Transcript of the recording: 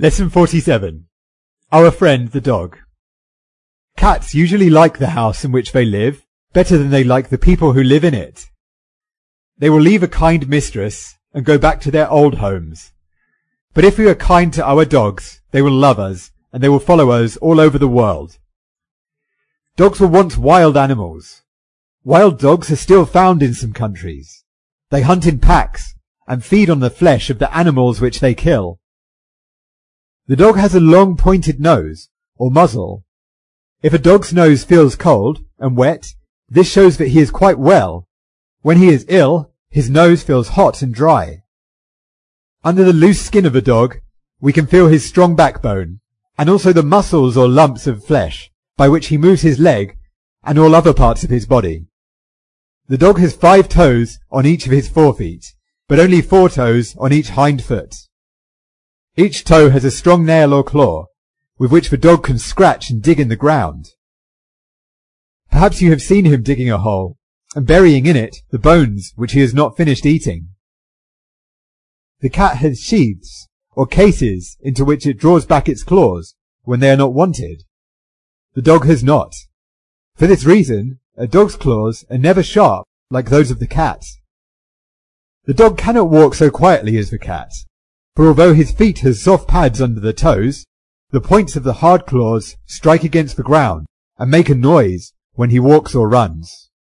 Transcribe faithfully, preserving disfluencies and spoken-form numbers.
Lesson forty-seven. Our friend the dog. Cats usually like the house in which they live better than they like the people who live in it. They will leave a kind mistress and go back to their old homes. But if we are kind to our dogs, they will love us and they will follow us all over the world. Dogs were once wild animals. Wild dogs are still found in some countries. They hunt in packs and feed on the flesh of the animals which they kill. The dog has a long pointed nose, or muzzle. If a dog's nose feels cold and wet, this shows that he is quite well. When he is ill, his nose feels hot and dry. Under the loose skin of a dog, we can feel his strong backbone, and also the muscles or lumps of flesh by which he moves his leg and all other parts of his body. The dog has five toes on each of his forefeet, but only four toes on each hind foot. Each toe has a strong nail or claw, with which the dog can scratch and dig in the ground. Perhaps you have seen him digging a hole, and burying in it the bones which he has not finished eating. The cat has sheaths, or cases, into which it draws back its claws when they are not wanted. The dog has not. For this reason, a dog's claws are never sharp like those of the cat. The dog cannot walk so quietly as the cat, for although his feet have soft pads under the toes, the points of the hard claws strike against the ground and make a noise when he walks or runs.